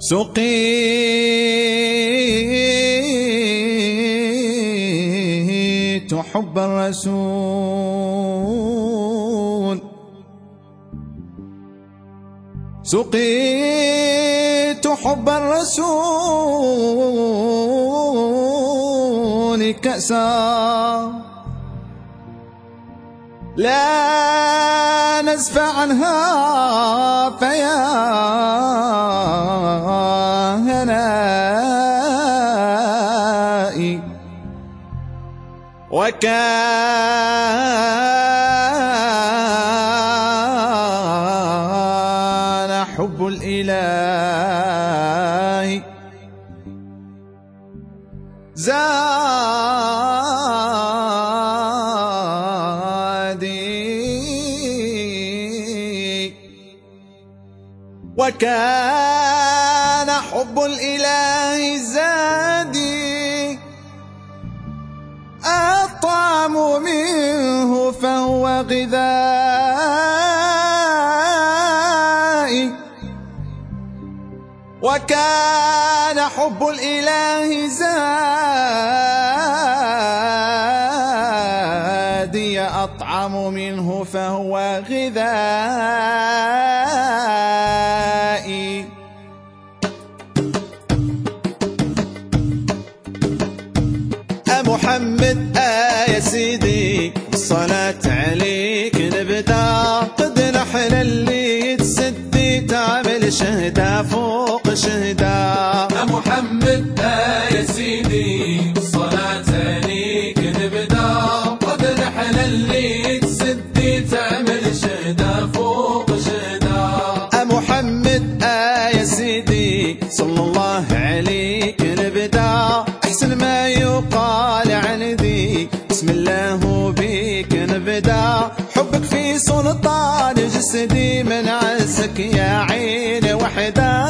سقيت حب الرسول، سقيت حب الرسول كأسا لا نزف عنها فيا هنائي. وكان حب الإله زادي، وكان حب الإله زادي أطعم منه فهو غذائي. وكان حب الإله زادي أطعم منه فهو غذائي. محمد يا سيدي الصلاة عليك نبدا، قد نحن اللي تسدي تعمل شهدا فوق شهدا. محمد يا سيدي الصلاة عليك نبدا، قد نحن اللي تسدي تعمل شهدا فوق شهدا. محمد يا سيدي صلى الله عليك نبدا، أحسن ما يقال عن ذي بسم الله بيك نبدا. حبك في سلطان جسدي من عزك يا عين وحدا.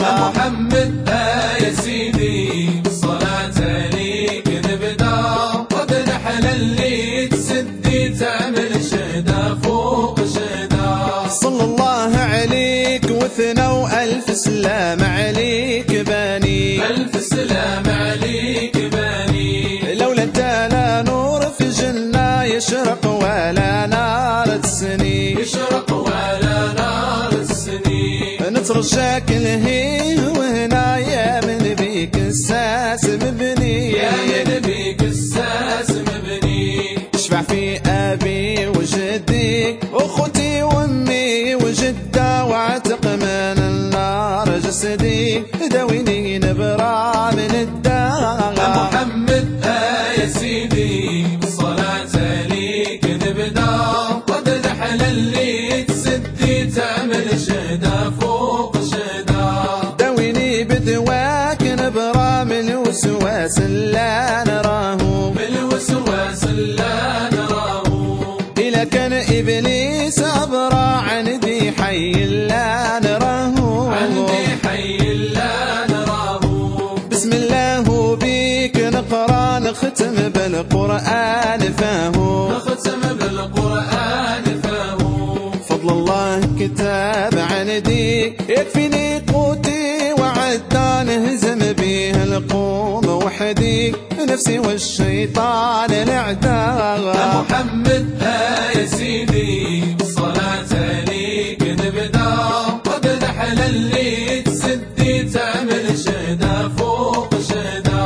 محمد يا سيدي الصلاة عليك نبدا، قد نحن اللي تسدي تعمل شهدا فوق شهدا. صلى الله عليك وثنوا ألف سلام عليك باني، ألف سلام عليك باني. لولا انت لا نور في جنة يشرق ولا نار تسني، يشرق ولا نار السنين. نترجاك الهي وهنا يا من بيك الساس مبني، يا من بيك الساس مبني. اشفع في أبي وجدي أخوتي وأمي وجدة، واعتق من النار جسدي، داويني نبرى من الدار. محمد يا سيدي الصلاة عليك نبدا، قد نحن اللي تسدي تعمل شهدا فوق شهدا. داويني بدواك نبرى من الوسواس لا نراه، من الوسواس لا نراه. إلا كان إبليس أبرى عن ذي حي لا نراه، عن ذي حي لا نراه. بسم الله بيك نقرأ نختم بالقرآن فاهو، نختم بالقرآن فاهو. فضل الله كتاب عن ذي يكفيني قوتي وعدا، نهزم به القوم وحدي نفسي والشيطان الأعداء. محمد يا سيدي الصلاة عليك نبدا، قد نحن اللي تسدي تعمل شهدا فوق شهدا.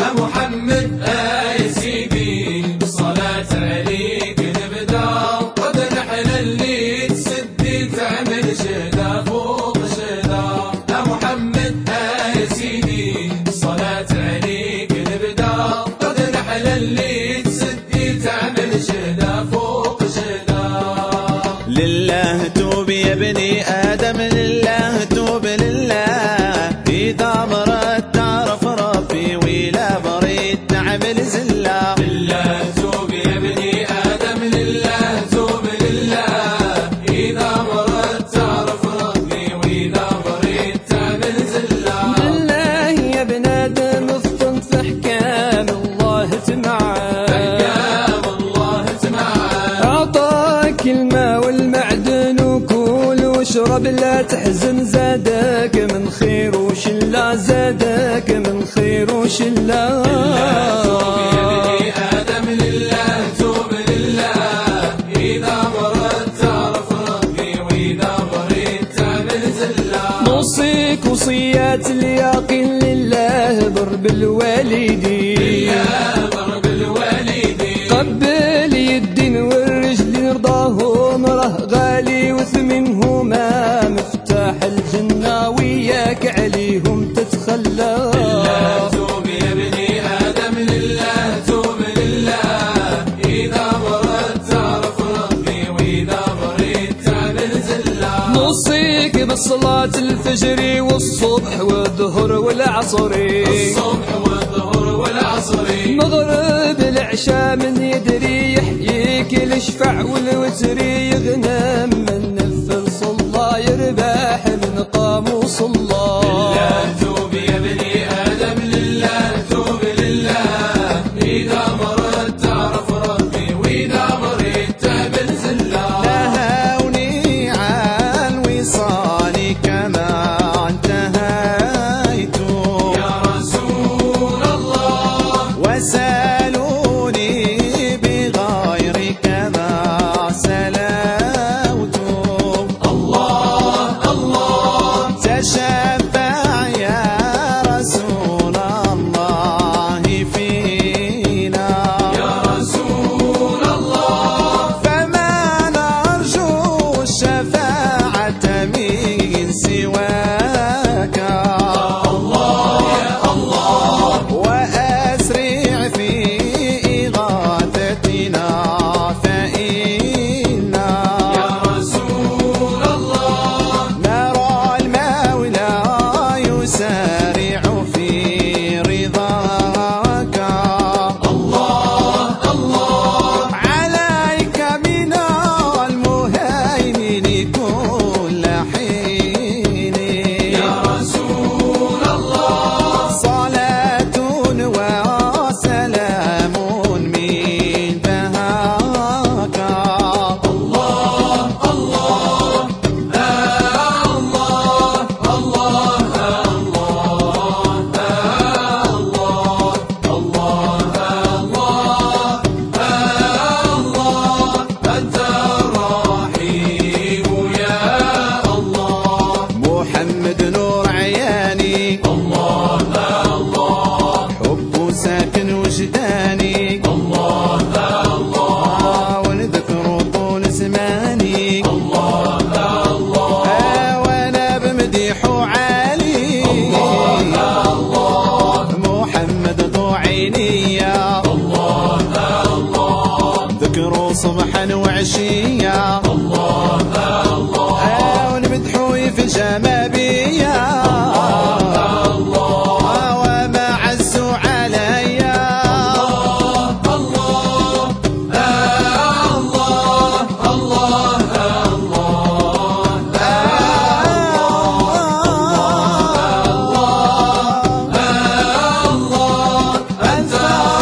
محمد يا سيدي الصلاة عليك نبدا، قد نحن اللي تسدي تعمل شهدا فوق شهدا. محمد يا سيدي الصلاة عليك نبدا، قد نحن اللي تسدي تعمل شهدا فوق شهدا. لله توب يا ابني آدم، لله توب لله، إذا مرت تعرف ربي ولا بريد تعمل زلة. لله توب يا ابني آدم، لله توب لله، إذا مرت تعرف ربي وإذا بريت تعمل زلة. لله يا ابن آدم افطن في أحكام الله تمعان، أحكام الله تمعان. أعطاك الماء والمعدن وكل وشرب اشرب لا تحزن زادك من خير وشلا زادك من خير وشلا توب يا ابني آدم لله توب لله إذا مرت تعرف ربي وإذا بريت تعمل زلة نوصيك وصيات اليقين لله ضرب الوالدين ضرب الوالدين قبل الدين والرجل يرضاهم راه غالي وثمنهما مفتاح الجنة وياك عليهم تتخلى توب يا ابني آدم لله توب لله إذا مرت تعرف ربي وإذا بريت تعمل زلة نوصيك بالصلاة الفجر والصبح والظهر والعصر الصبح والظهر والعصر مغرب العشاء من يدري يحييك الشفع والوتر يغنم من نفل صلى يرباح من قام وصلى توب يا ابني آدم لله توب لله إذا مرت تعرف ربي وإذا بريت تعمل زلة نهوني عن وصالي كما انتهيت يا رسول الله وسالوني بغيرك ما سلوت الله الله تشفع يا رسول الله فينا يا رسول الله فما نرجو الشفاعة من سواك الله يا الله وأسرع في إغاثتنا فإنا يا رسول الله نرى المولى يسارع في رضاك الله الله عليك من المهيمن كل حين يا رسول الله صلاة وسلام من بهاك الله الله أنت الرحيم يا الله محمد نور عياني الله الله حب ساكن وجداني الله الله ونذكر طول زماني الله الله وانا بمديح عالي محمد ضو عيني الله الله ذكره صبحا وعشيا الله الله ونمدحو في جمابيا وما عزوا عليا الله الله الله أنت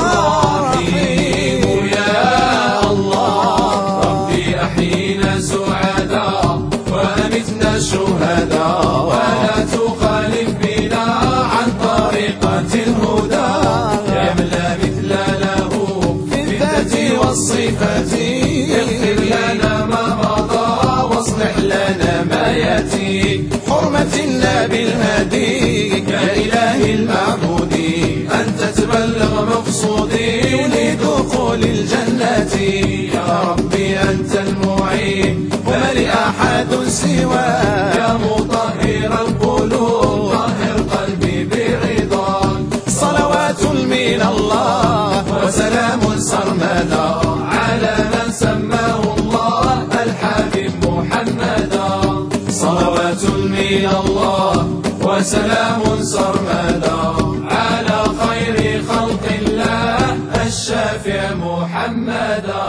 الرحيم يا الله ربي أحيينا سعداء وأمتنا شهداء ولا تخالف بنا عن طريقة الهدى يا من لا مثل له في الذات والصفات اغفر لنا ما مضى واصلح لنا ما يأتي حرمة النبي الهدي يا إلهي المعبود أنت تبلغ مقصودي لدخول الجنة يا ربي أنت المعين وما لأحد سواك يا مطهر القلوب طهر قلبي برضاك صلوات من الله وسلام سرمدا على من سماه الله الحبيب محمدا صلوات من الله وسلام سرمدا على خير خلق الله الشافع محمدا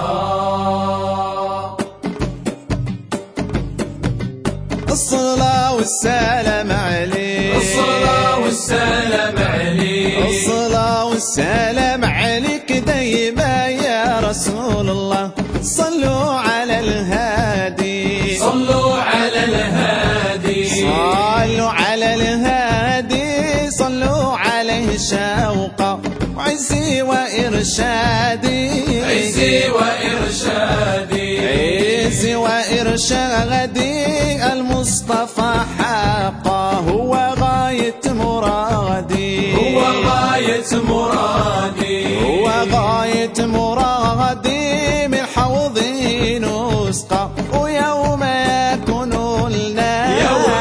الصلاة والسلام عليك الصلاة والسلام عليك الصلاة والسلام عليك دايما يا رسول الله صلوا على الهادي صلوا على الهادي وإرشادي عزي وإرشادي عزي وإرشادي المصطفى حقا هو غاية مرادي هو غاية مرادي هو غاية مرادي من حوضي نسقى ويوم يكون الناس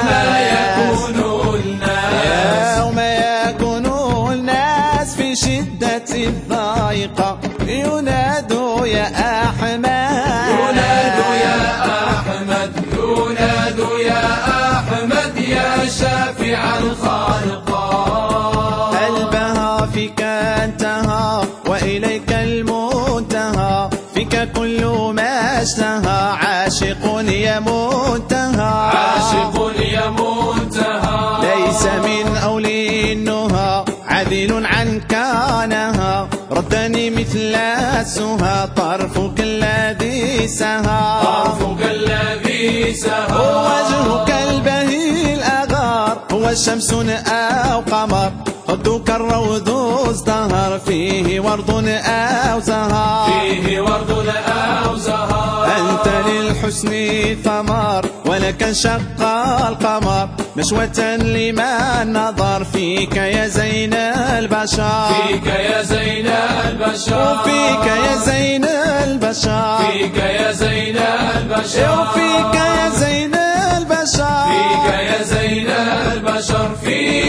يوم يكون الناس في شدة الضيقة ينادوا يا أحمد ينادوا يا أحمد ينادوا يا أحمد يا شافع الخلق قلبها فيك انتهى وإليك المنتهى فيك كل ما اشتهى عاشق يا منتهى عاشق يا منتهى ليس من أولي النهى عدل عن كانها ردني مثل السهى طرفك الذي سهى طرفك الذي سهى وجهك البهي الأغار هو شمس أو قمر خدك الروض ازدهر فيه ورد أو زهر فيه ورد أو زهر أنت للحسن ثمر ولك انشق القمر نشوة لمن نظر فيك يا زين البشر فيك يا زين البشر وفيك يا زين البشر فيك يا زين البشر وفيك يا زين البشر فيك يا زين البشر فيك